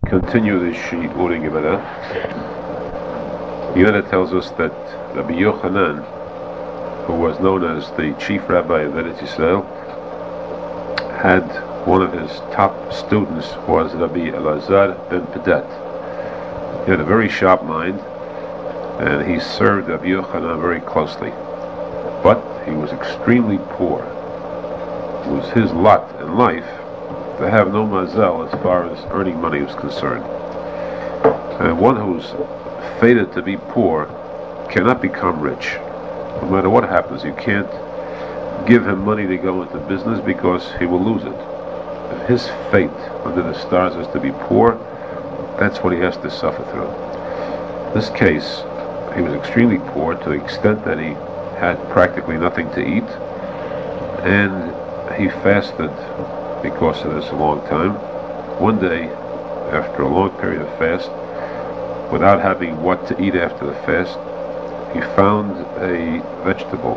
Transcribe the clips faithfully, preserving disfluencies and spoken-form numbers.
continue the Shi'urim Gemara. Gemara tells us that Rabbi Yochanan, who was known as the chief rabbi of Eretz Yisrael, had one of his top students was Rabbi Elazar ben Pedet. He had a very sharp mind, and he served Rabbi Yochanan very closely. But he was extremely poor. It was his lot in life to have no mazel as far as earning money was concerned. And one who's fated to be poor cannot become rich. No matter what happens, you can't give him money to go into business because he will lose it. If his fate under the stars is to be poor, that's what he has to suffer through. In this case, he was extremely poor to the extent that he had practically nothing to eat, and he fasted because of this a long time. One day, after a long period of fast, without having what to eat after the fast, he found a vegetable,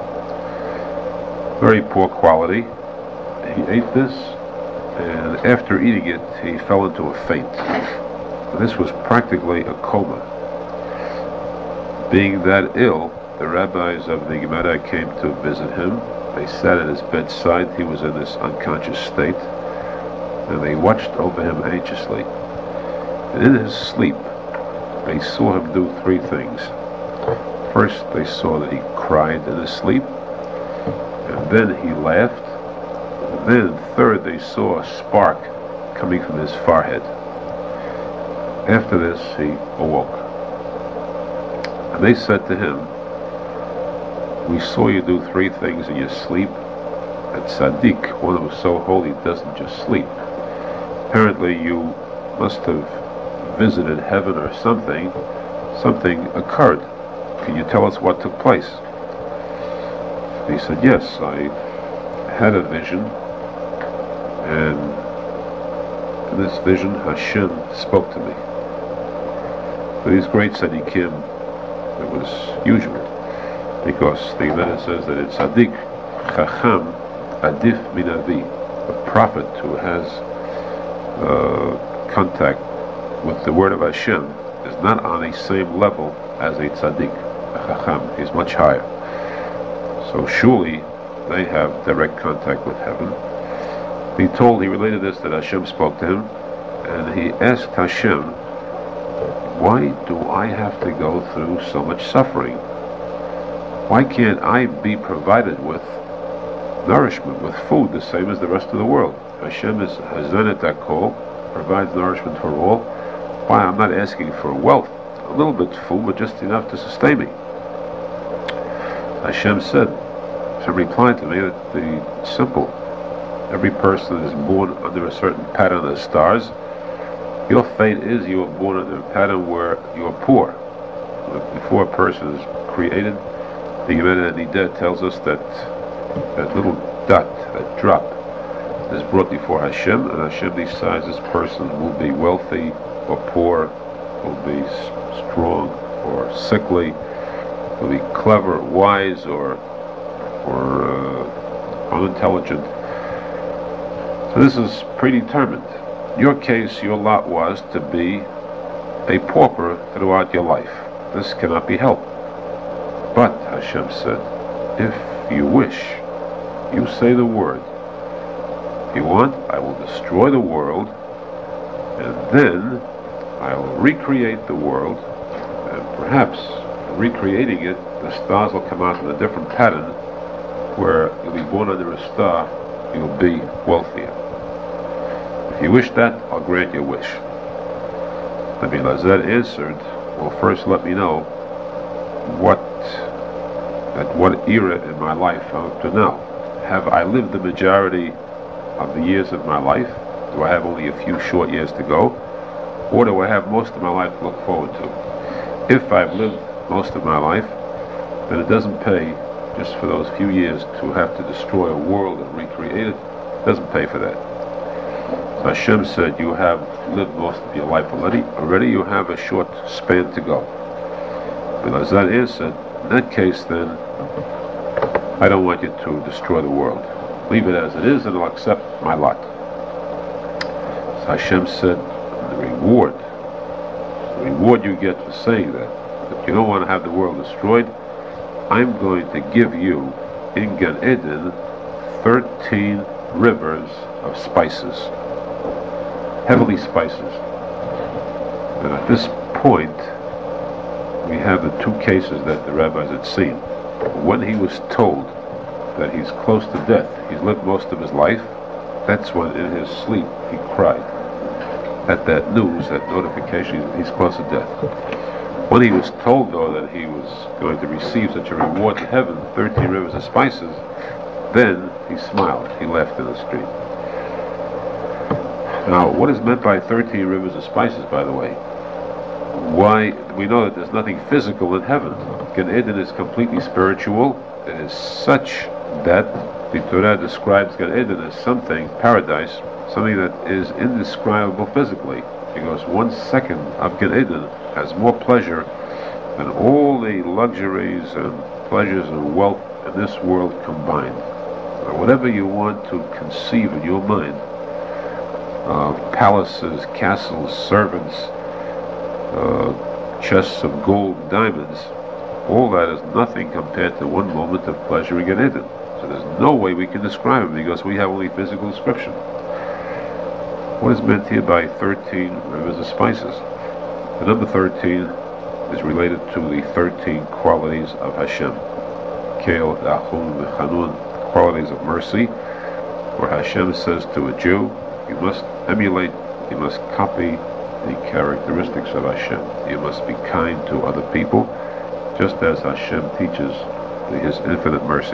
very poor quality. He ate this, and after eating it, he fell into a faint. This was practically a coma. Being that ill, the rabbis of the Gemara came to visit him. They sat at his bedside. He was in this unconscious state, and they watched over him anxiously. And in his sleep, they saw him do three things. First, they saw that he cried in his sleep, and then he laughed, and then third, they saw a spark coming from his forehead. After this, he awoke. And they said to him, "We saw you do three things in your sleep, and tzaddik, one who is so holy, doesn't just sleep. Apparently you must have visited heaven or something. Something occurred. Can you tell us what took place?" He said, "Yes, I had a vision, and in this vision Hashem spoke to me." For these great tzaddikim, it was usual, because the Gemara says that it's tzaddik, chacham, adif min avi, a prophet who has uh, contact with the word of Hashem is not on the same level as a tzaddik, a chacham. He's much higher. So surely they have direct contact with heaven. He told, he related this, that Hashem spoke to him, and he asked Hashem, "Why do I have to go through so much suffering? Why can't I be provided with nourishment, with food, the same as the rest of the world? Hashem is Hazanet Akol, provides nourishment for all. Why, I'm not asking for wealth, a little bit of food, but just enough to sustain me." Hashem said, Hashem replied to me that it's simple. Every person is born under a certain pattern of the stars. Your fate is you are born under a pattern where you are poor. Before a person is created, the Gemara Nideh tells us that that little dot, that drop, is brought before Hashem, and Hashem decides this person will be wealthy or poor, will be strong or sickly, will be clever, wise, or or uh, unintelligent. So this is predetermined. In your case, your lot was to be a pauper throughout your life. This cannot be helped. But, Hashem said, if you wish, you say the word. If you want, I will destroy the world, and then I will recreate the world, and perhaps recreating it, the stars will come out in a different pattern, where you'll be born under a star, you'll be wealthier. If you wish that, I'll grant your wish. Rabbi Elazar answered, "Well, first let me know what, at what era in my life up to now. Have I lived the majority of the years of my life? Do I have only a few short years to go? Or do I have most of my life to look forward to? If I've lived most of my life, then it doesn't pay just for those few years to have to destroy a world and recreate it. It doesn't pay for that." So Hashem said, "You have lived most of your life already. Already you have a short span to go." But Elazar answered, "In that case, then, I don't want you to destroy the world. Leave it as it is, and I'll accept my lot." So Hashem said, in the reward. The reward you get for saying that. If you don't want to have the world destroyed, I'm going to give you in Gan Eden thirteen rivers of spices, heavily spices. And at this point, we have the two cases that the rabbis had seen. When he was told that he's close to death, he's lived most of his life, that's when in his sleep he cried at that news, that notification, he's close to death. When he was told, though, that he was going to receive such a reward in heaven, thirteen rivers of spices, then he smiled, he laughed in the street. Now, what is meant by thirteen rivers of spices, by the way? Why, we know that there's nothing physical in heaven. Gan Eden is completely spiritual. It is such that the Torah describes Gan Eden as something, paradise, something that is indescribable physically, because one second of Gan Eden has more pleasure than all the luxuries and pleasures and wealth in this world combined. Now, whatever you want to conceive in your mind, of uh, palaces, castles, servants, uh, chests of gold, diamonds, all that is nothing compared to one moment of pleasure in Gan Eden. So there's no way we can describe it because we have only physical description. What is meant here by thirteen rivers of spices? The number thirteen is related to the thirteen qualities of Hashem. Kel, Rachum, Chanun, qualities of mercy, where Hashem says to a Jew, you must emulate, you must copy the characteristics of Hashem. You must be kind to other people, just as Hashem teaches His infinite mercy.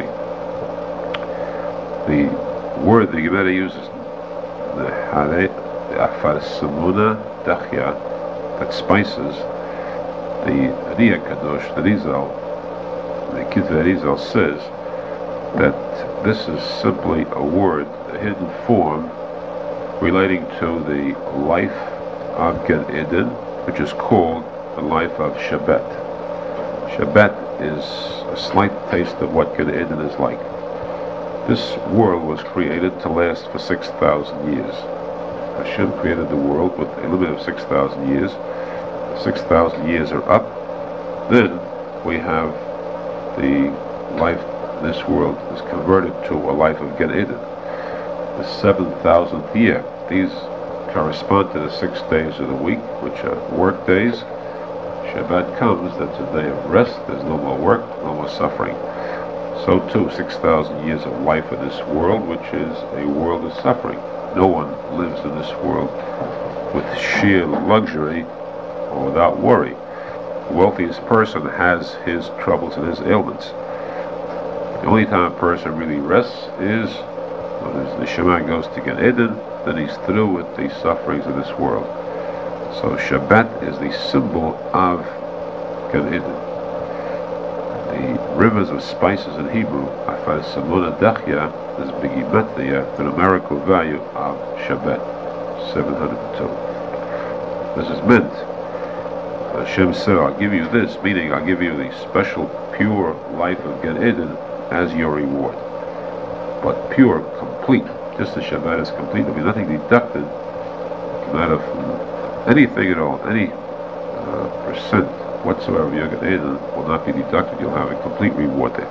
The word the Gemara uses, the Hare, the Afar Samuna Dachya, that spices, the Riyah Kadosh, the Rizal, the Kitvei Rizal says that this is simply a word, a hidden form, relating to the life of Gan Eden, which is called the life of Shabbat. Shabbat is a slight taste of what Gan Eden is like. This world was created to last for six thousand years. Hashem created the world with a limit of six thousand years. six thousand years are up. Then we have the life in this world is converted to a life of Gan Eden. The seven thousandth year. These correspond to the six days of the week, which are work days. Shabbat comes, that's a day of rest, there's no more work, no more suffering. So too, six thousand years of life in this world, which is a world of suffering. No one lives in this world with sheer luxury or without worry. The wealthiest person has his troubles and his ailments. The only time a person really rests is when his neshama goes to Gan Eden, then he's through with the sufferings of this world. So Shabbat is the symbol of Gan Eden. The rivers of spices in Hebrew, Afar Samuna Dachya, is Begimatria, the numerical value of Shabbat, seven hundred two. This is meant, Hashem said, I'll give you this, meaning I'll give you the special, pure life of Gan Eden as your reward. But pure, complete, just as Shabbat is complete, there'll be nothing deducted out of anything at all, any uh, percent whatsoever you're Gan Eden will not be deducted. You'll have a complete reward there.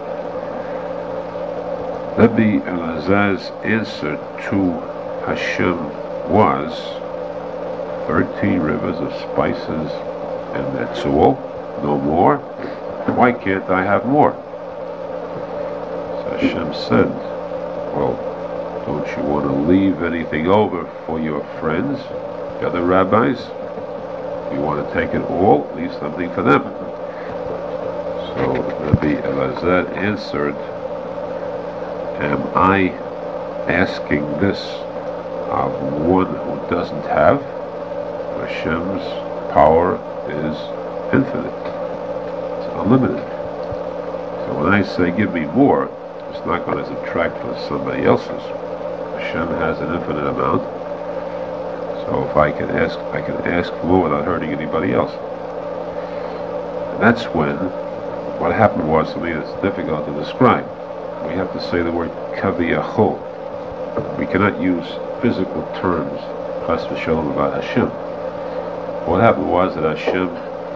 Rabbi Elazar's answer to Hashem was thirteen rivers of spices, and that's all, no more. Why can't I have more? So Hashem said, well, don't you want to leave anything over for your friends, the other rabbis? You want to take it all, leave something for them. So Rabbi Elazar answered, am I asking this of one who doesn't have? Hashem's power is infinite. It's unlimited. So when I say give me more, it's not going to subtract from somebody else's. Hashem has an infinite amount. So if I can ask, I can ask for more without hurting anybody else. And that's when what happened was something that's difficult to describe. We have to say the word kaviyachol. We cannot use physical terms, chas v'sholom, about Hashem. What happened was that Hashem,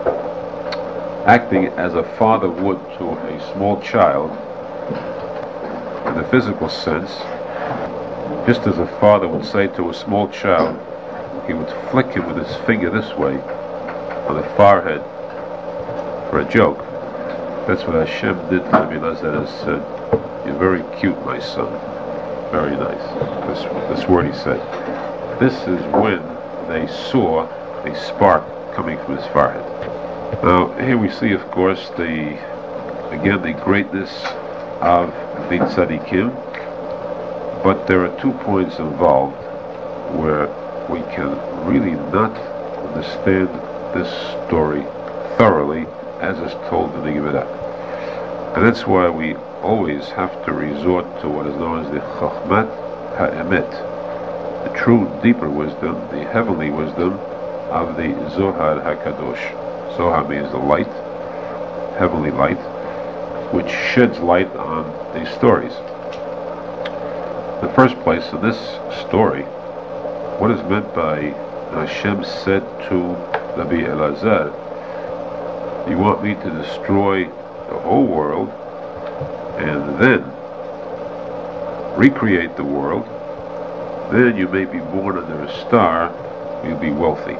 acting as a father would to a small child, in the physical sense, just as a father would say to a small child, he would flick him with his finger this way on the forehead for a joke. That's what Hashem did to Rabbi Elazar and said, "You're very cute, my son. Very nice." This, this word he said. This is when they saw a spark coming from his forehead. Now, here we see, of course, the again the greatness of the tzaddikim, but there are two points involved where we can really not understand this story thoroughly as is told in the Gemara. And that's why we always have to resort to what is known as the Chochmat HaEmet, the true deeper wisdom, the heavenly wisdom of the Zohar HaKadosh. Zohar means the light, heavenly light, which sheds light on these stories. In the first place, in this story, what is meant by Hashem said to Rabbi Elazar, "You want me to destroy the whole world and then recreate the world, then you may be born under a star, you'll be wealthy.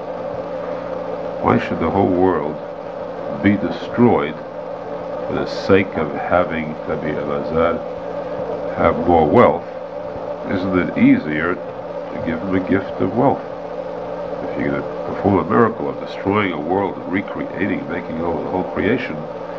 Why should the whole world be destroyed for the sake of having Rabbi Elazar have more wealth? Isn't it easier to give him a gift of wealth? If you're going to perform a miracle of destroying a world and recreating, making over the whole creation,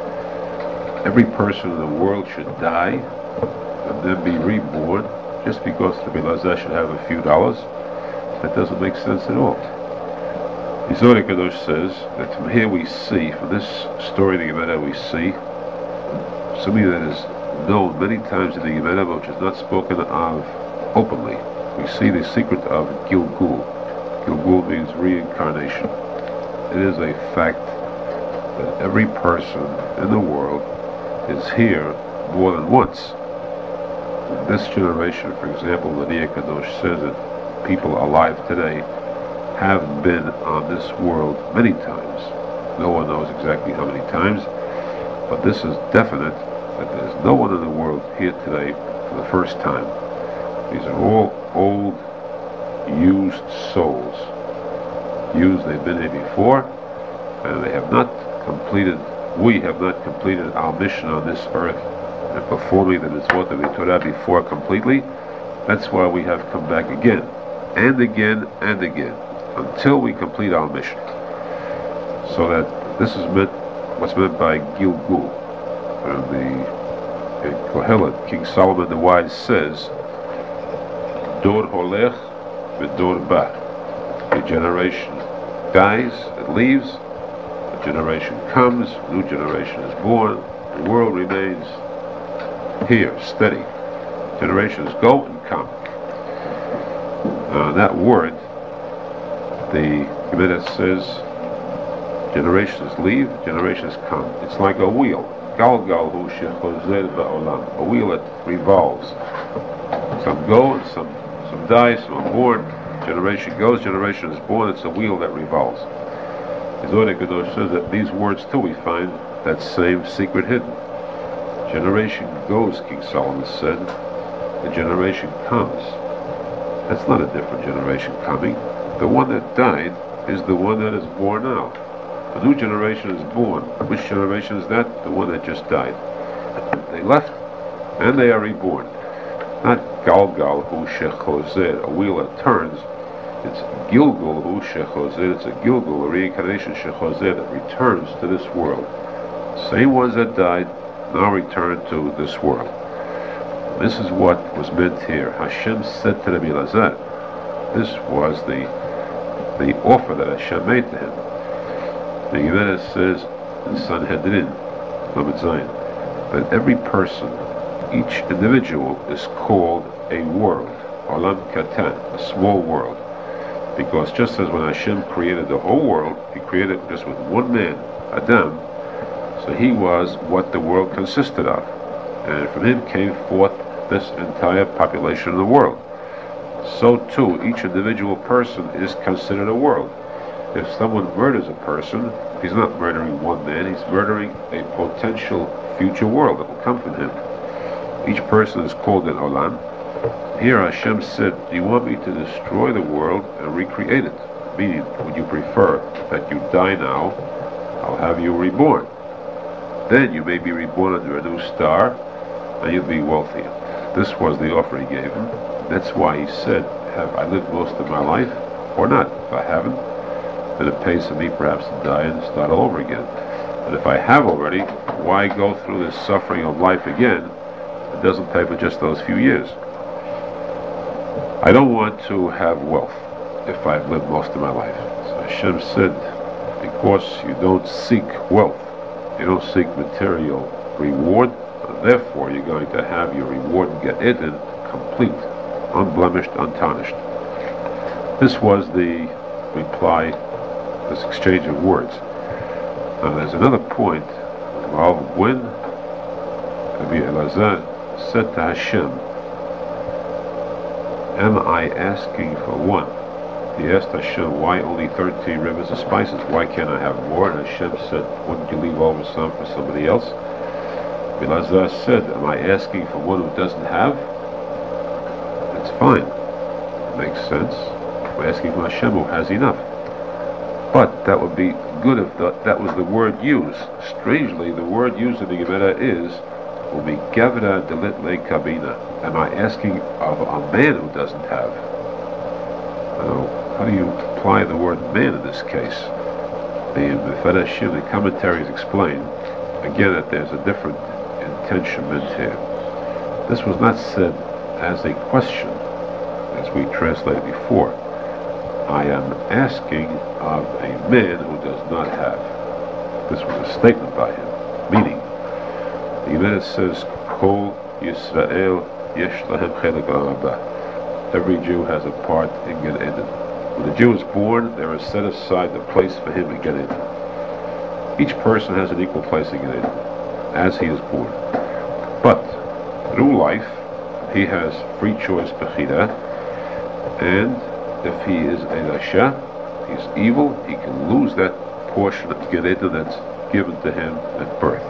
every person in the world should die and then be reborn just because Rabbi Elazar should have a few dollars? That doesn't make sense at all." The Zohar Kadosh says that from here we see, from this story in the Gemara we see something that is known many times in the Gemara but which is not spoken of openly. We see the secret of Gilgul. Gilgul means reincarnation. It is a fact that every person in the world is here more than once. In this generation, for example, the Zohar Kadosh says that people alive today have been on this world many times. No one knows exactly how many times, but this is definite that there's no one in the world here today for the first time. These are all old, used souls. Used, they've been here before, and they have not completed, we have not completed our mission on this earth and performing the mitzvot of the Torah before completely. That's why we have come back again, and again, and again, until we complete our mission. So that this is meant, what's meant by Gilgul. And the in Kohelet, King Solomon the Wise says, "Dor holech v'dor ba." A generation dies, it leaves, a generation comes, a new generation is born, the world remains here, steady. Generations go and come. Uh, that word, the Gemara says, generations leave, generations come. It's like a wheel. Galgal hu shechozer ba'olam. A wheel that revolves. Some go and some some die, some are born. Generation goes, generation is born. It's a wheel that revolves. The Zohar Kadosh says that these words too we find that same secret hidden. Generation goes, King Solomon said. The generation comes. That's not a different generation coming. The one that died is the one that is born now. A new generation is born. Which generation is that? The one that just died. They left, and they are reborn. Not Galgal hu shechozer, a wheel that turns. It's Gilgul hu shechozer. It's a Gilgul, a reincarnation shechozer that returns to this world. Same ones that died now return to this world. This is what was meant here. Hashem said to Rabbi Elazar, this was the the offer that Hashem made to him. The Gemara says in Sanhedrin, Lamed Zayin, that every person, each individual, is called a world, Olam Katan, a small world. Because just as when Hashem created the whole world, He created it just with one man, Adam, so he was what the world consisted of. And from him came forth this entire population of the world. So too, each individual person is considered a world. If someone murders a person, he's not murdering one man, he's murdering a potential future world that will come from him. Each person is called an olam. Here Hashem said, do you want me to destroy the world and recreate it? Meaning, would you prefer that you die now? I'll have you reborn. Then you may be reborn under a new star, and you'll be wealthy. This was the offer he gave him. That's why he said, have I lived most of my life or not? If I haven't, then it pays for me perhaps to die and start all over again. But if I have already, why go through this suffering of life again? It doesn't pay for just those few years. I don't want to have wealth if I've lived most of my life. So Hashem said, because you don't seek wealth, you don't seek material reward, therefore you're going to have your reward and get it in complete, unblemished, untarnished. This was the reply, this exchange of words. Now there's another point. Well, when Rabbi Elazar said to Hashem, am I asking for one? He asked Hashem, why only thirteen rivers of spices? Why can't I have more? And Hashem said, wouldn't you leave over some for somebody else? Elazar said, am I asking for one who doesn't have? That's fine. It makes sense. We're asking for Hashem who has enough. But that would be good if the, that was the word used. Strangely, the word used in the Gemara is, will be gavra delit le kabina. Am I asking of a man who doesn't have? Now, how do you apply the word man in this case? The Mefedashim, the commentaries explain, again, that there's a different intention meant here. This was not said as a question, as we translated before. I am asking of a man who does not have. This was a statement by him, meaning, the Gemara says, Kol Yisrael yesh lahem chelek ha'aba. Every Jew has a part in Gan Eden. When the Jew is born, there is set aside the place for him in Gan Eden. Each person has an equal place in Gan Eden, as he is born. But through life, he has free choice bechira, and if he is a rasha, he's evil, he can lose that portion of Gan Eden that's given to him at birth.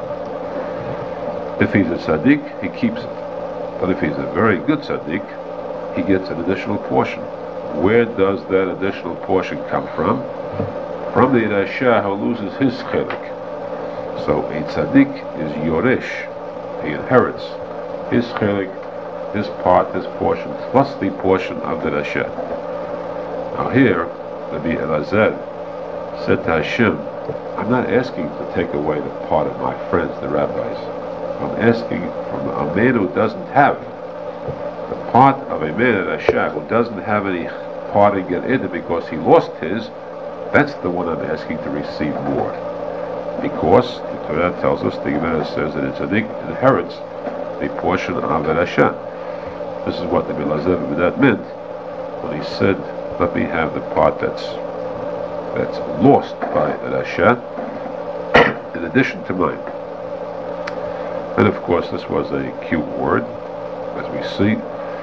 If he's a tzaddik, he keeps it. But if he's a very good tzaddik, he gets an additional portion. Where does that additional portion come from? From the rasha who loses his chelik. So a tzaddik is yoresh. He inherits his chelik, his part, his portion, plus the portion of the rasha. Now here, Rabbi Elazar said to Hashem, I'm not asking to take away the part of my friends, the rabbis. I'm asking from a man who doesn't have the part of a man at Rasha who doesn't have any part in Gan Eden because he lost his. That's the one I'm asking to receive more. Because the Torah tells us, the Gemara says that a tzaddik inherits the portion of the Rasha. This is what the Elazar meant when he said, let me have the part that's that's lost by the Rasha in addition to mine. And of course this was a cute word, as we see.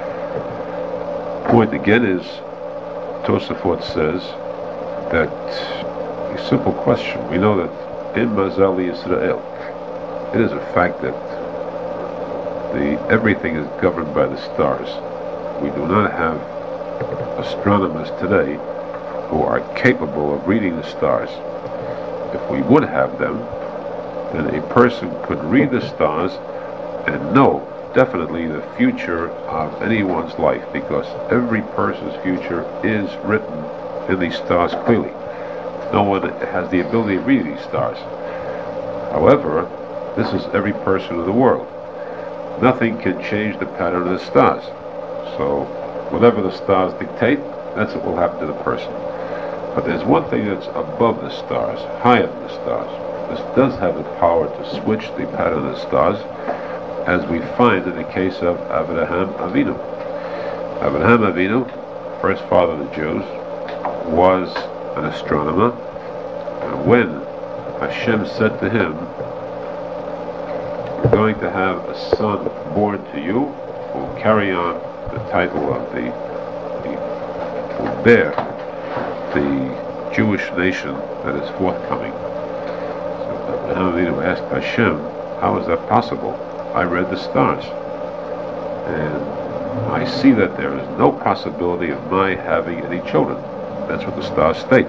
Point again is, Tosafot says that a simple question. We know that in Mazali Israel, it is a fact that the everything is governed by the stars. We do not have astronomers today who are capable of reading the stars. If we would have them, then a person could read the stars and know definitely the future of anyone's life, because every person's future is written in these stars clearly. No one has the ability to read these stars. However, this is every person in the world. Nothing can change the pattern of the stars. So whatever the stars dictate, that's what will happen to the person. But there's one thing that's above the stars, higher than the stars. This does have the power to switch the pattern of the stars, as we find in the case of Avraham Avinu. Avraham Avinu, first father of the Jews, was an astronomer, and when Hashem said to him, you're going to have a son born to you who will carry on the title of the, the who will bear the Jewish nation that is forthcoming. So Abraham Avinu asked Hashem, how is that possible? I read the stars, and I see that there is no possibility of my having any children. That's what the stars state.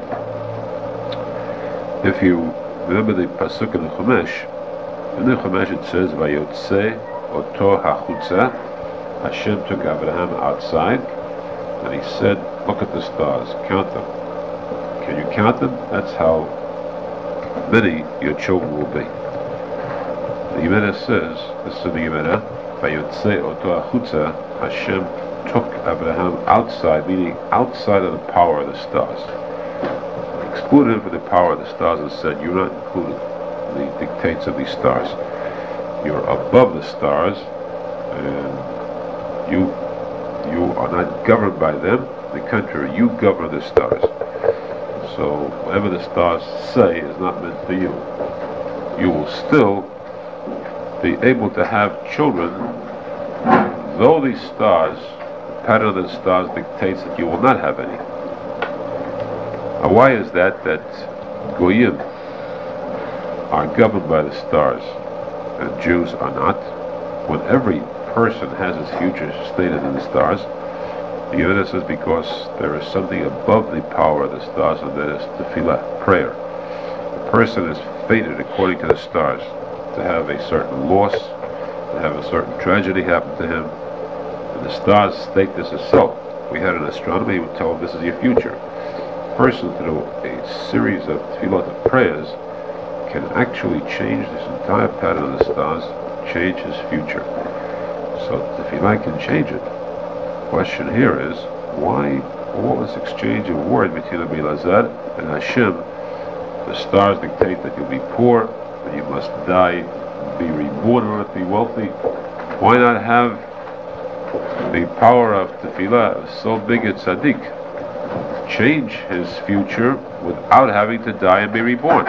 If you remember the pasuk in the Chumash, in the Chumash it says, "Vayotze oto hachutza." Hashem took Abraham outside, and he said, "Look at the stars, count them. Can you count them? That's how many your children will be." The Gemara says, this is the Gemara, "Vayotze oto hachutza." Hashem took Abraham outside, meaning outside of the power of the stars. Excluded him from the power of the stars and said, "You're not included in the dictates of these stars. You're above the stars, and you you are not governed by them. On the contrary, you govern the stars. So whatever the stars say is not meant for you. You will still be able to have children, though these stars, the pattern of the stars dictates that you will not have any." Now, why is that that Goyim are governed by the stars and Jews are not? When every person has his future stated in the stars, the Gemara says because there is something above the power of the stars, and that is tefillah, prayer. The person is fated according to the stars to have a certain loss, to have a certain tragedy happen to him, and the stars state this itself. We had an astronomer, he would tell him this is your future. Person through a series of tefillot of prayers can actually change this entire pattern of the stars, change his future. So tefillah can change it. The question here is, why all this exchange of word between Rabbi Elazar and Hashem? The stars dictate that you'll be poor, that you must die, be reborn in order to be wealthy. Why not have the power of tefillah, so big a tzaddik, change his future without having to die and be reborn?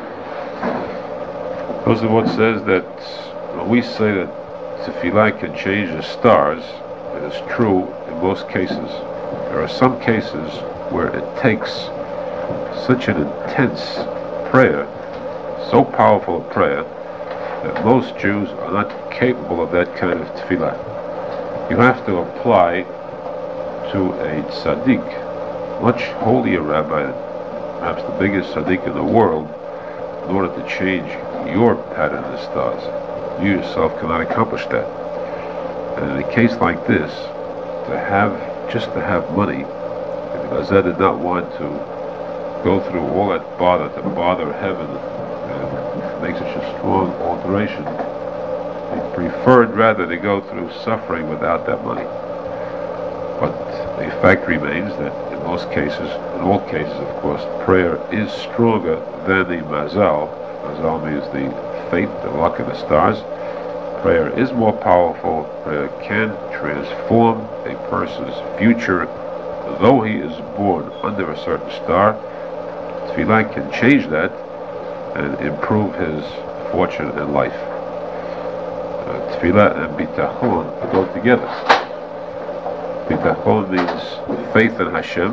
Tosafot says that when we say that tefillah can change the stars, it is true in most cases. There are some cases where it takes such an intense prayer, so powerful a prayer, that most Jews are not capable of that kind of tefillah. You have to apply to a tzaddik, much holier rabbi, perhaps the biggest tzaddik in the world, in order to change your pattern of the stars. You yourself cannot accomplish that. And in a case like this, to have, just to have money, because Zed did not want to go through all that bother to bother heaven and make such a strong alteration, he preferred rather to go through suffering without that money. But the fact remains that in most cases, in all cases of course, prayer is stronger than the mazal. Mazal means the fate, the luck of the stars. Prayer is more powerful. Prayer can transform a person's future, though he is born under a certain star. Tefillah can change that and improve his fortune in life. Uh, tefillah and bitachon go together. Bitachon means faith in Hashem,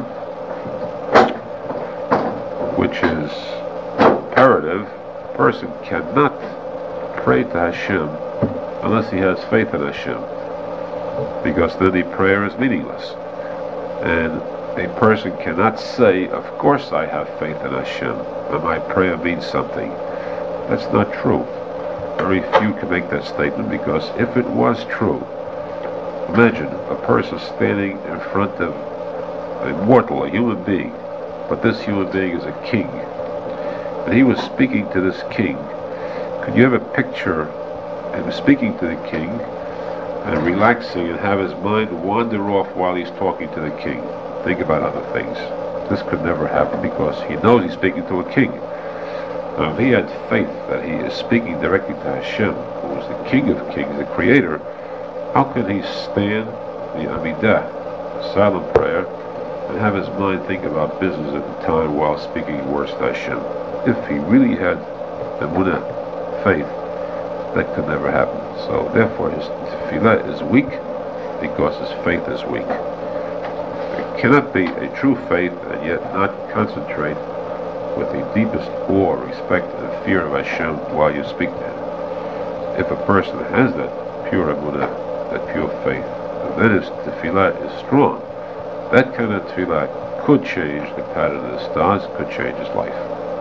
which is imperative. A person cannot pray to Hashem unless he has faith in Hashem, because then the prayer is meaningless. And a person cannot say, "Of course I have faith in Hashem, and my prayer means something." That's not true. Very few can make that statement, because if it was true, imagine a person standing in front of a mortal, a human being, but this human being is a king, and he was speaking to this king. Could you ever picture him speaking to the king and relaxing and have his mind wander off while he's talking to the king? Think about other things. This could never happen, because he knows he's speaking to a king. Now, if he had faith that he is speaking directly to Hashem, who is the King of Kings, the Creator, how could he stand the Amidah, the silent prayer, and have his mind think about business at the time while speaking words to Hashem? If he really had emunah, faith, that could never happen. So therefore his tefillah is weak, because his faith is weak. It cannot be a true faith and yet not concentrate with the deepest awe, respect, and fear of Hashem while you speak to him. If a person has that pure emunah, that pure faith, then his tefillah is strong. That kind of tefillah could change the pattern of the stars, could change his life.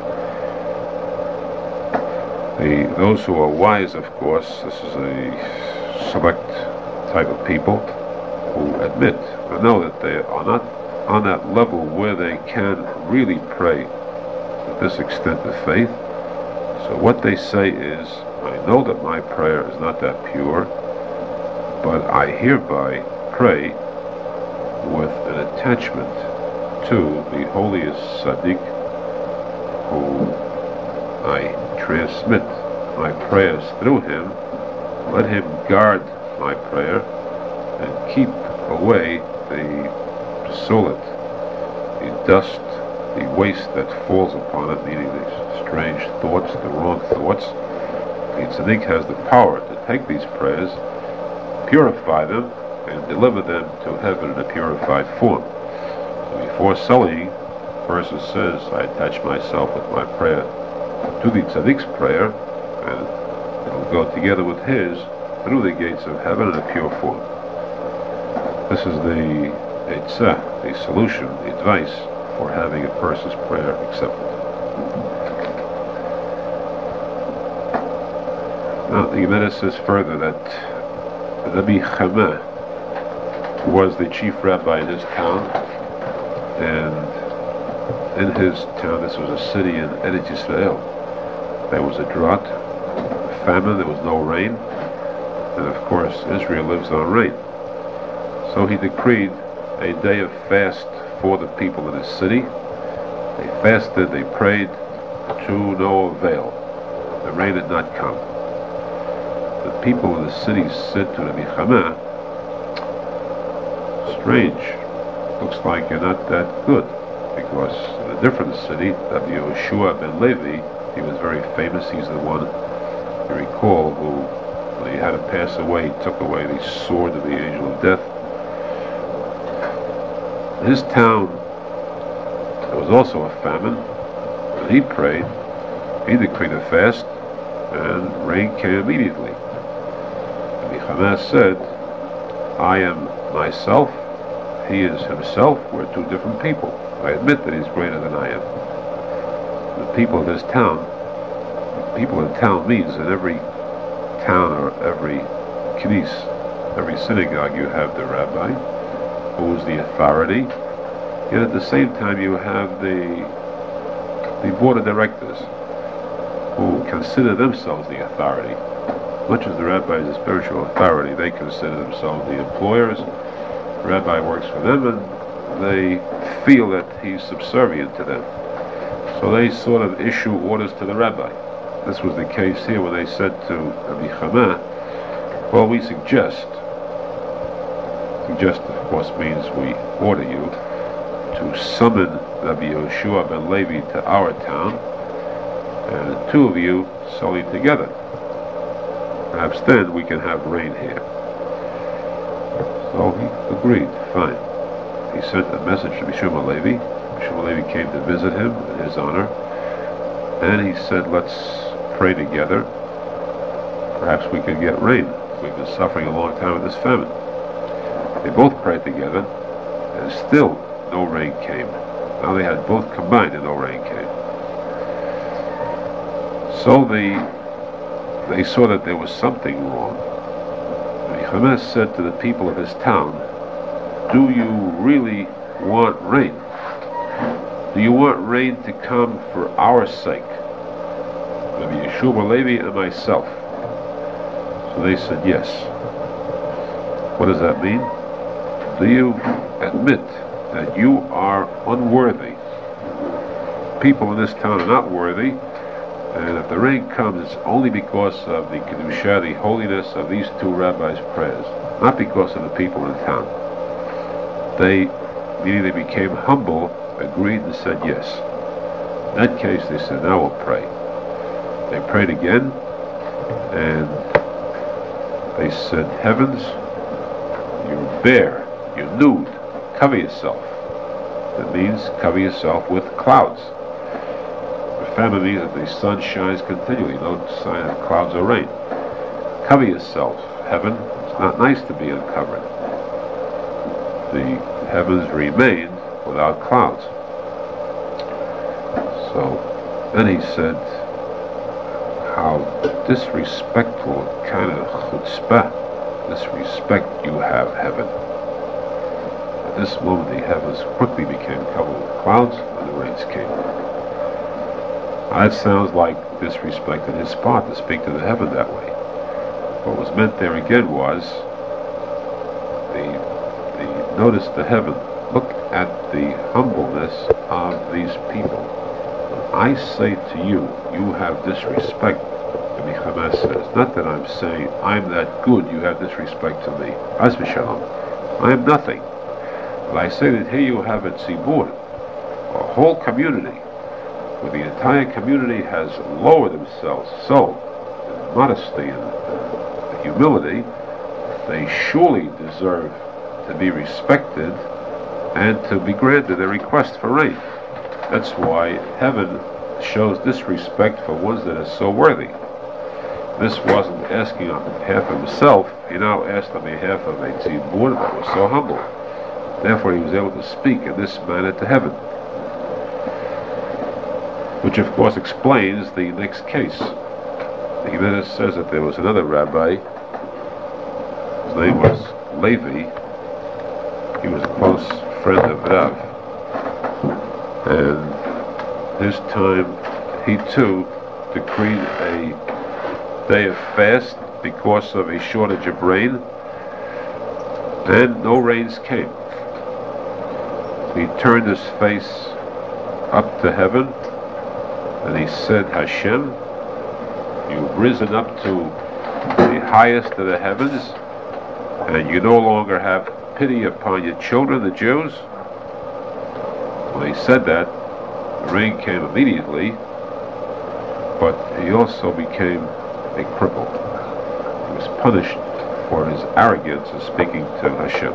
The, those who are wise, of course, this is a select type of people who admit or know that they are not on that level where they can really pray with this extent of faith. So what they say is, I know that my prayer is not that pure, but I hereby pray with an attachment to the holiest tzaddik, who I transmit my prayers through him. Let him guard my prayer and keep away the psulat, the dust, the waste that falls upon it, meaning the strange thoughts, the wrong thoughts. The tzaddik has the power to take these prayers, purify them, and deliver them to heaven in a purified form. So before selling, the person says, I attach myself with my prayer to the tzaddik's prayer, and it will go together with his through the gates of heaven in a pure form. This is the Eitzah, the solution, the advice for having a person's prayer accepted. Now, the Gemara says further that Rabbi Chama was the chief rabbi in his town, and in his town, this was a city in Eretz Yisrael, there was a drought, a famine, there was no rain, and of course Israel lives on rain. So he decreed a day of fast for the people in his city. They fasted, they prayed, to no avail. The rain had not come. The people of the city said to Rabbi Chama, strange, looks like you're not that good, because in a different city, Rabbi Yehoshua ben Levi, he was very famous. He's the one, you recall, who, when he had to pass away, he took away the sword of the angel of death. In his town, there was also a famine. When he prayed, he decreed a fast, and rain came immediately. Rabbi Chama said, I am myself, he is himself, we're two different people. I admit that he's greater than I am. The people of this town, people in town means in every town or every knis, every synagogue, you have the rabbi, who is the authority, yet at the same time you have the the board of directors, who consider themselves the authority. Much as the rabbi is a spiritual authority, they consider themselves the employers. The rabbi works for them, and they feel that he's subservient to them. So they sort of issue orders to the rabbi. This was the case here when they said to Rabbi Chama, well, we suggest, suggest of course means we order you to summon Rabbi Yehoshua ben Levi to our town, and the two of you sully together. Perhaps then we can have rain here. So he agreed, fine. He sent a message to Mishuma Levi. Mishuma Levi came to visit him in his honor, and he said, let's pray together. Perhaps we could get rain. We've been suffering a long time with this famine. They both prayed together, and still no rain came. Now they had both combined and no rain came. So they, they saw that there was something wrong. Chama said to the people of his town, do you really want rain? Do you want rain to come for our sake? Rabbi Yehoshua Levi and myself. So they said yes. What does that mean? Do you admit that you are unworthy? People in this town are not worthy, and if the rain comes, it's only because of the kedusha, the holiness of these two rabbis' prayers, not because of the people in town. They, meaning they became humble, agreed and said yes. In that case, they said, now we'll pray. They prayed again, and they said, heavens, you're bare, you're nude, cover yourself. That means cover yourself with clouds. famine means that the sun shines continually, no sign of clouds or rain. Cover yourself, heaven. It's not nice to be uncovered. The heavens remained without clouds. So then he said, how disrespectful, kind of chutzpah, disrespect you have, heaven. At this moment the heavens quickly became covered with clouds and the rains came. That sounds like disrespect on his part to speak to the heaven that way. What was meant there again was, the, the notice the heaven, look at the humbleness of these people. When I say to you, you have disrespect, Rabbi Chaim says, not that I'm saying I'm that good, you have disrespect to me. As v'shalom, I am nothing. But I say that here you have a tzibur, a whole community, where the entire community has lowered themselves so, in modesty and uh, humility, they surely deserve to be respected and to be granted a request for rain. That's why heaven shows disrespect for ones that are so worthy. This wasn't asking on behalf of himself, he now asked on behalf of a tzibur that was so humble. Therefore he was able to speak in this manner to heaven. Which of course explains the next case. The Gemara says that there was another rabbi, his name was Levi, he was a close friend of Rav, and this time he too decreed a day of fast because of a shortage of rain, and no rains came. He turned his face up to heaven and he said, Hashem, you've risen up to the highest of the heavens, and you no longer have pity upon your children, the Jews. When he said that, the rain came immediately, but he also became a cripple. He was punished for his arrogance in speaking to Hashem.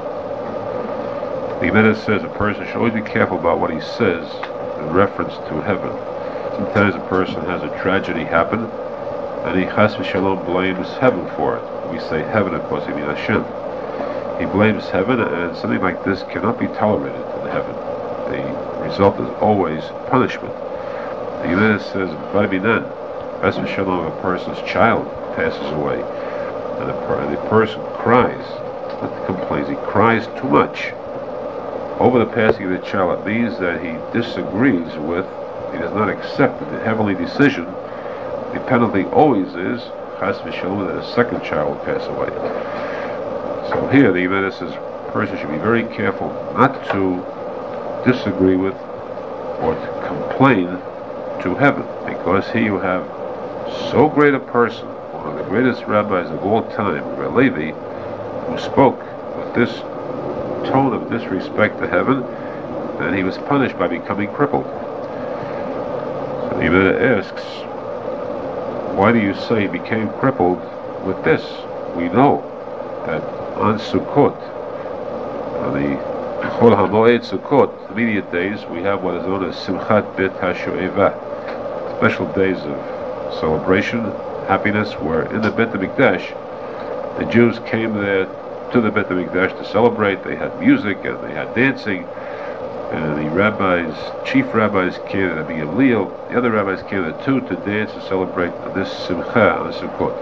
The Gemara says a person should always be careful about what he says in reference to heaven. Sometimes a person has a tragedy happen, and he chas v'shalom blames heaven for it. We say heaven, of course, he means Hashem. He blames heaven, and something like this cannot be tolerated in heaven. The result is always punishment. The Gemara says, Barabinan, chas v'shalom, if a person's child passes away, and the, per- and the person cries, not complains, he cries too much over the passing of the child. It means that he disagrees with, he does not accept the heavenly decision. The penalty always is, chas v'shalom, that a second child will pass away. So here the Gemara says a person should be very careful not to disagree with or to complain to heaven, because here you have so great a person, one of the greatest rabbis of all time, Rabbi Levi, who spoke with this tone of disrespect to heaven, and he was punished by becoming crippled. So the Gemara asks, why do you say he became crippled with this? We know that on Sukkot, on the Chol HaMoed Sukkot, immediate days, we have what is known as Simchat Bet HaSho'eva, special days of celebration, happiness, where in the Bet HaMikdash, the Jews came there to the Bet HaMikdash to celebrate. They had music and they had dancing, and the rabbis, chief rabbis came, the Rabbi Gamliel, the other rabbis came there too to dance and celebrate this Simcha on Sukkot.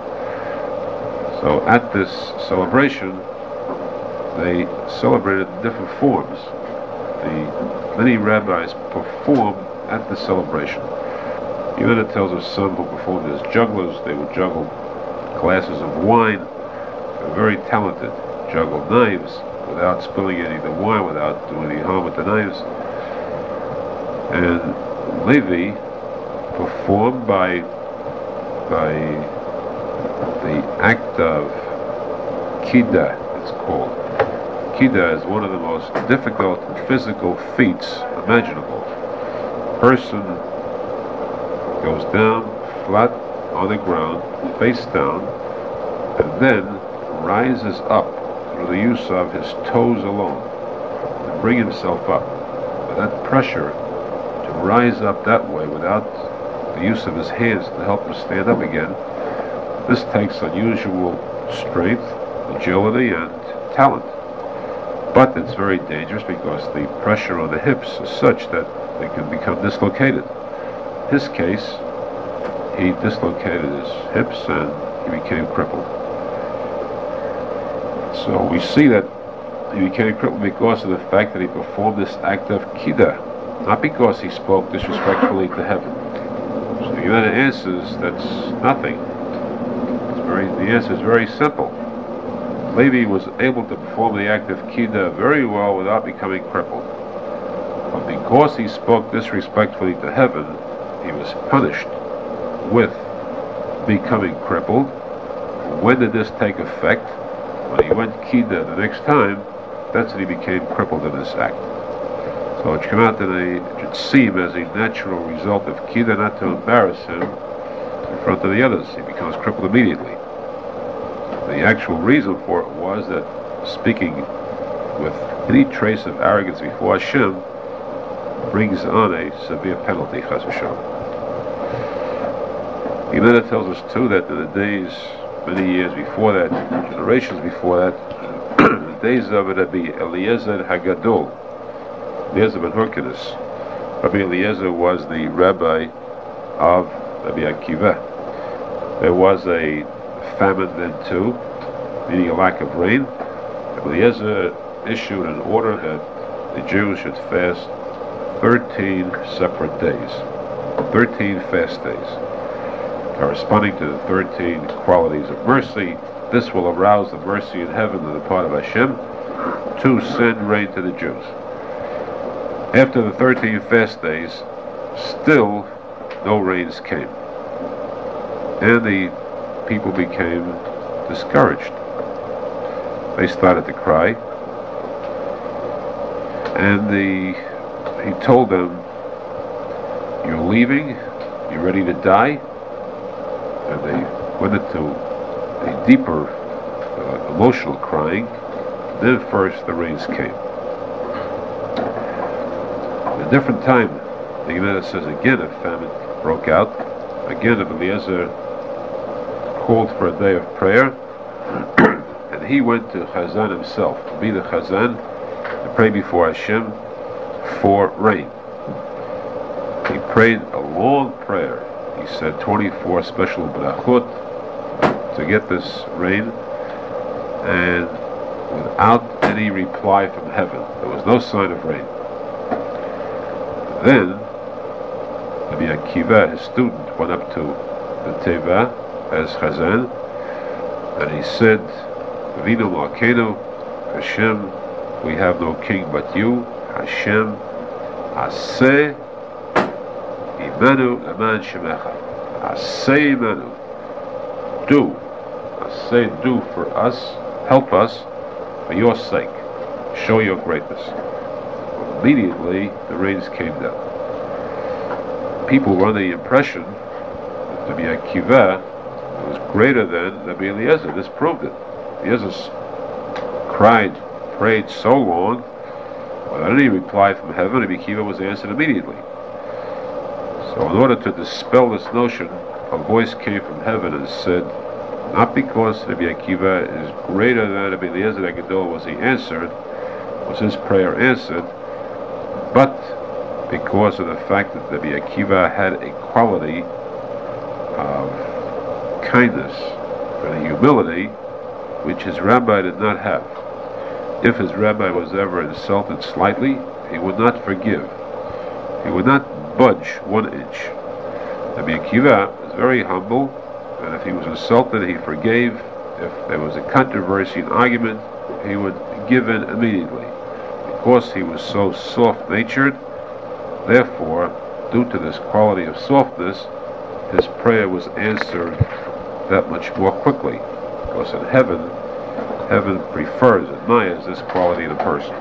So at this celebration, they celebrated in different forms. The many rabbis performed at the celebration. Yonah tells us some who performed as jugglers. They would juggle glasses of wine. They were very talented. Juggled knives without spilling any of the wine, without doing any harm with the knives. And Levi performed by by the act of Kiddah, it's called. Kiddah is one of the most difficult physical feats imaginable. A person goes down flat on the ground, face down, and then rises up through the use of his toes alone to bring himself up. With that pressure, to rise up that way without the use of his hands to help him stand up again. This takes unusual strength, agility, and talent. But it's very dangerous because the pressure on the hips is such that they can become dislocated. In his case, he dislocated his hips and he became crippled. So we see that he became crippled because of the fact that he performed this act of kiddah, not because he spoke disrespectfully to heaven. So the answer is that's nothing. It's very, the answer is very simple. Levi was able to perform the act of kiddah very well without becoming crippled. But because he spoke disrespectfully to heaven, he was punished with becoming crippled. When did this take effect? When he went kiddah the next time, that's when he became crippled in this act. So it came out that it should seem as a natural result of kiddah not to embarrass him in front of the others. He becomes crippled immediately. The actual reason for it was that speaking with any trace of arrogance before Hashem brings on a severe penalty, chas v'shalom. The Gemara tells us too that in the days, many years before that, generations before that, the days of Rabbi Eliezer Hagadol, Eliezer ben Hyrcanus, Rabbi Eliezer was the rabbi of Rabbi Akiva. There was a famine then too, meaning a lack of rain. Rabbi Eliezer issued an order that the Jews should fast thirteen separate days, thirteen fast days, corresponding to the thirteen qualities of mercy. This will arouse the mercy in heaven on the part of Hashem to send rain to the Jews. After the thirteen fast days, still no rains came, and the people became discouraged. They started to cry, and the he told them, "You're leaving, you're ready to die." And they went into a deeper uh, emotional crying. Then first the rains came. At a different time, the Gemara says again a famine broke out. Again, Eliezer called for a day of prayer, and he went to Chazan himself, to be the Chazan, to pray before Hashem for rain. He prayed a long prayer. He said twenty-four special brachot to get this rain, and without any reply from heaven. There was no sign of rain. Then Rabbi Akiva, his student, went up to the Teva as Chazan, and he said, Avinu Malkeinu, Hashem, we have no king but you. Hashem, Aseh Imanu Leman Shemecha. Aseh Imanu. Do. Aseh, do for us. Help us for your sake. Show your greatness. Well, immediately, the rains came down. People were under the impression that Rabbi Akiva was greater than Rabbi Eliezer. This proved it. Eliezer cried, prayed so long, without any reply from heaven, Rabbi Akiva was answered immediately. So in order to dispel this notion, a voice came from heaven and said, not because Rabbi Akiva is greater than Rabbi Eliezer Hagadol was he answered, was his prayer answered, but because of the fact that Rabbi Akiva had a quality of kindness and humility which his rabbi did not have. If his rabbi was ever insulted slightly, he would not forgive. He would not budge one inch. Rabbi Akiva was very humble, and if he was insulted, he forgave. If there was a controversy, an argument, he would give in immediately. Because he was so soft-natured, therefore, due to this quality of softness, his prayer was answered that much more quickly. Because in heaven, heaven prefers, admires this quality in a person.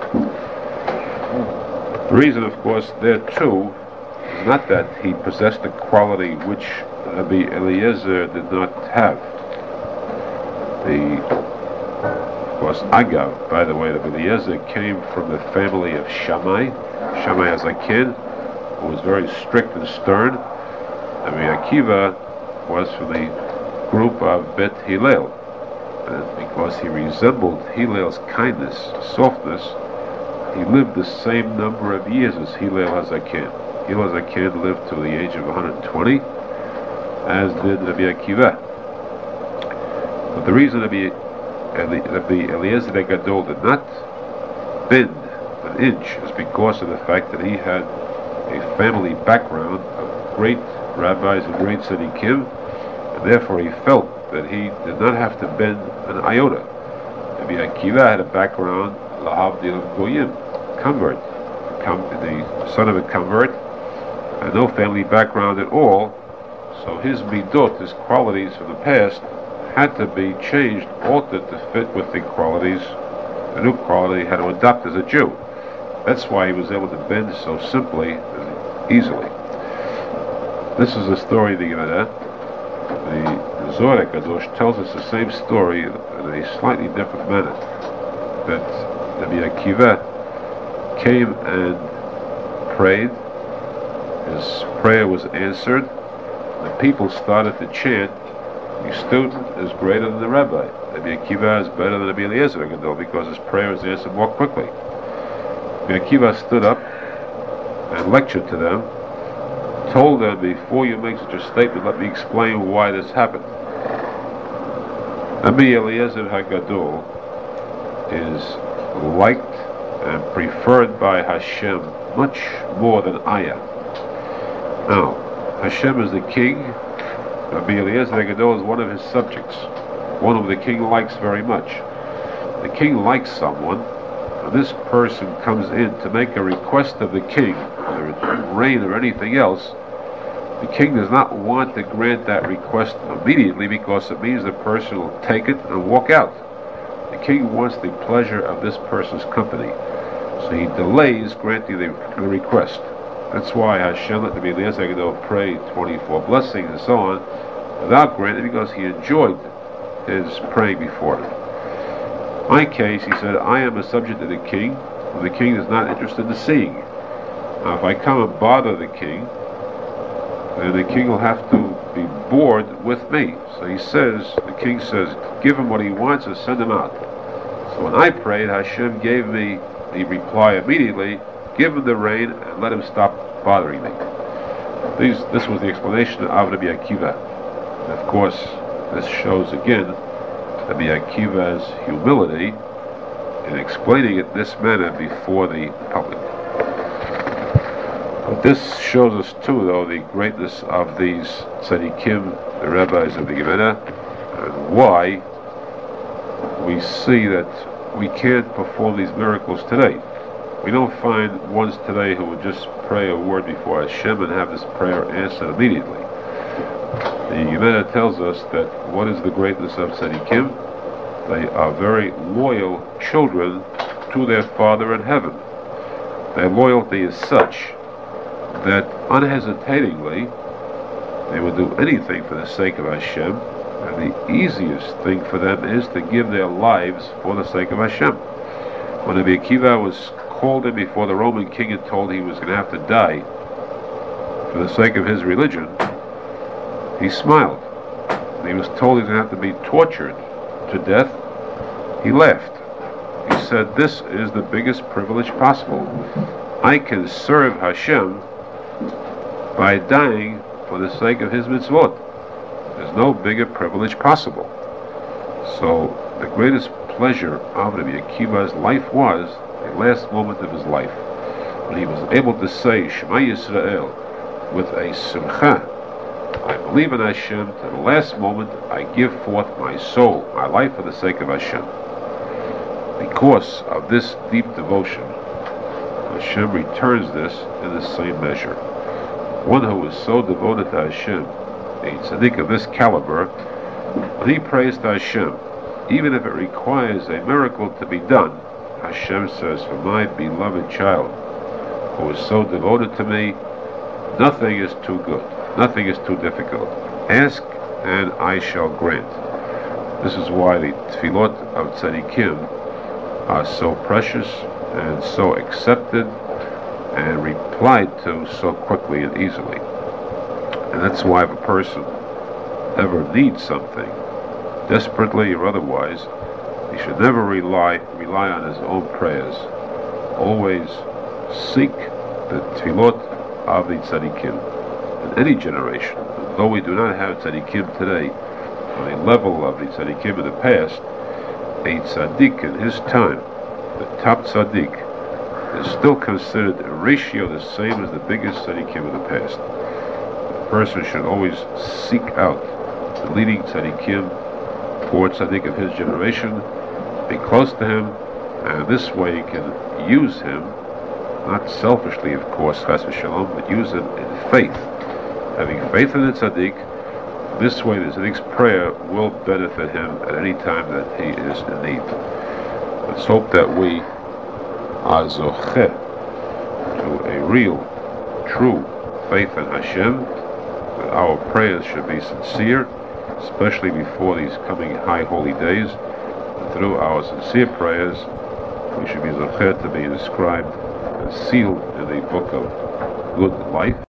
The reason, of course, there too, is not that he possessed a quality which Rabbi Eliezer did not have. The, of course, Agav, by the way, Rabbi Eliezer came from the family of Shammai. Shammai has a kid who was very strict and stern, Rabbi Akiva was from the group of Bet Hillel, and because he resembled Hillel's kindness, softness, he lived the same number of years as Hillel HaZaken. Hillel HaZaken lived to the age of one hundred twenty, as did Rabbi Akiva. But the reason Rabbi, Eli, Rabbi Eliezer HaGadol did not bend an inch is because of the fact that he had a family background of great rabbis and great tzaddikim, and therefore he felt that he did not have to bend an iota. Rabbi Akiva had a background, lahavdil goyim, convert, the son of a convert, and no family background at all, so his midot, his qualities from the past, had to be changed, altered to fit with the qualities, the new quality he had to adopt as a Jew. That's why he was able to bend so simply and easily. This is the story of the Gemara. The Zohar Kadosh tells us the same story in a slightly different manner. That Rabbi Akiva came and prayed. His prayer was answered. The people started to chant, "The student is greater than the rabbi. Rabbi Akiva is better than Rabbi Eliezer HaGadol because his prayer is answered more quickly." Rabbi Akiva stood up and lectured to them, told them, "Before you make such a statement, let me explain why this happened. Rabbi Eliezer HaGadol is liked and preferred by Hashem much more than I am. Now, Hashem is the king. Rabbi Eliezer HaGadol is one of his subjects, one whom the king likes very much. The king likes someone, and this person comes in to make a request of the king, whether it's rain or anything else. The king does not want to grant that request immediately because it means the person will take it and walk out. The king wants the pleasure of this person's company, so he delays granting the, the request. That's why Hashem let Rabbi Eliezer HaGadol pray twenty-four blessings and so on without granting, because he enjoyed his praying before him. In my case, he said, I am a subject of the king, who the king is not interested in seeing. Now, if I come and bother the king, then the king will have to be bored with me. So he says, the king says, give him what he wants and send him out. So when I prayed, Hashem gave me the reply immediately, give him the rain and let him stop bothering me. These, this was the explanation of Rabbi Akiva. And of course, this shows again Rabbi Akiva's humility in explaining it this manner before the public. But this shows us too, though, the greatness of these tzaddikim, the rabbis of the Gemara, and why we see that we can't perform these miracles today. We don't find ones today who would just pray a word before Hashem and have this prayer answered immediately. The Gemara tells us that what is the greatness of tzaddikim? They are very loyal children to their Father in heaven. Their loyalty is such that unhesitatingly they will do anything for the sake of Hashem, and the easiest thing for them is to give their lives for the sake of Hashem. When Rabbi Akiva was called in before the Roman king and told he was going to have to die for the sake of his religion, he smiled. When he was told he was going to have to be tortured to death, he laughed. He said, this is the biggest privilege possible. I can serve Hashem by dying for the sake of his mitzvot. There's no bigger privilege possible. So the greatest pleasure of Rabbi Akiva's life was the last moment of his life, when he was able to say Shema Yisrael with a simcha. I believe in Hashem. To the last moment I give forth my soul, my life for the sake of Hashem. Because of this deep devotion, Hashem returns this in the same measure. One who is so devoted to Hashem, a tzaddik of this caliber, when he prays to Hashem, even if it requires a miracle to be done, Hashem says, for my beloved child, who is so devoted to me, nothing is too good, nothing is too difficult. Ask, and I shall grant. This is why the tefillot of tzaddikim are so precious and so accepted and replied to so quickly and easily. And that's why if a person ever needs something, desperately or otherwise, he should never rely rely on his own prayers. Always seek the tefillot of the tzaddikim in any generation. Though we do not have tzaddikim today on the level of the tzaddikim in the past, a tzaddik in his time, the top tzaddik, is still considered a ratio the same as the biggest tzaddikim of the past. The person should always seek out the leading tzaddikim, poor tzaddik of his generation, be close to him, and this way he can use him, not selfishly of course, chas v'shalom, but use him in faith. Having faith in the tzaddik, this way the tzaddik's prayer will benefit him at any time that he is in need. Let's hope that we are zocheh to a real, true faith in Hashem, that our prayers should be sincere, especially before these coming high holy days. And through our sincere prayers, we should be zocheh to be inscribed and sealed in the book of good life.